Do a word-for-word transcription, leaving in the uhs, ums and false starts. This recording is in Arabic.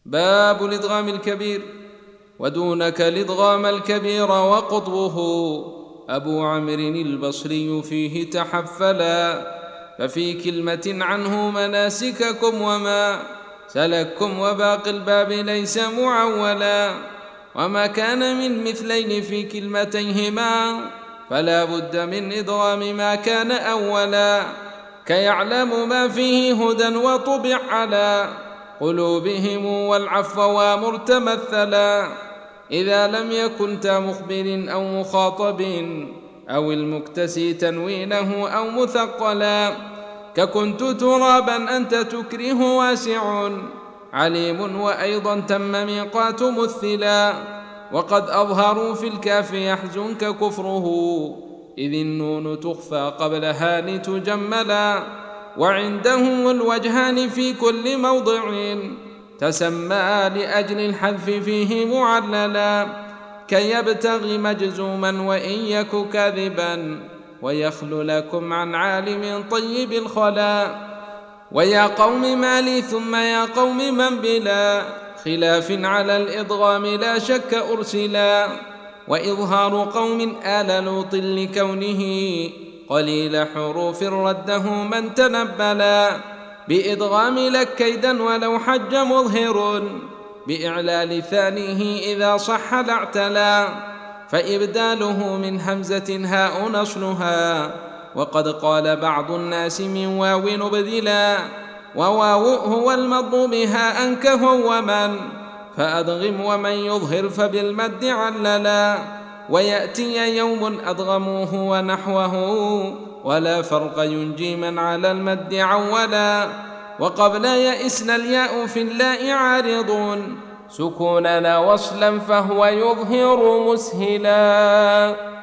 باب الإدغام الكبير. ودونك الإدغام الكبير وقطبه أبو عمرو البصري فيه تحفلا، ففي كلمة عنه مناسككم وما سلككم، وباقي الباب ليس معولا. وما كان من مثلين في كلمتيهما فلا بد من إدغام ما كان أولا، كيعلم ما فيه هدى وطبع على قلوبهم والعفو ومرتمثلا، إذا لم يكن تا مخبر أو مخاطب أو المكتسي تنوينه أو مثقلا، ككنت ترابا أنت تكره واسع عليم، وأيضا تم ميقات مثلا. وقد أظهروا في الكاف يحزنك كفره، إذ النون تخفى قبلها لتجملا، وعندهم الوجهان في كل موضع تسمى لأجل الحذف فيه معللا، كي يبتغي مجزوما وإن يك كاذبا، ويخل لكم عن عالم طيب الخلا. ويا قوم مالي ثم يا قوم من بلا خلاف على الإدغام لا شك أرسلا، وإظهار قوم آل لوط لكونه قليل حروف رده من تنبلا، بإدغام لك كيدا ولو حج مظهر، بإعلال ثانيه إذا صح لاعتلا، فإبداله من همزة هاء نصلها، وقد قال بعض الناس من واو نبدلا، وواو هو المضموم هاء كهو ومن فأدغم، ومن يظهر فبالمد عللا، ويأتي يوم أدغموه ونحوه، ولا فرق ينجي من على المد عولا. وقبل يئسن الياء في اللاء عارضون سكوننا وصلا فهو يظهر مسهلا.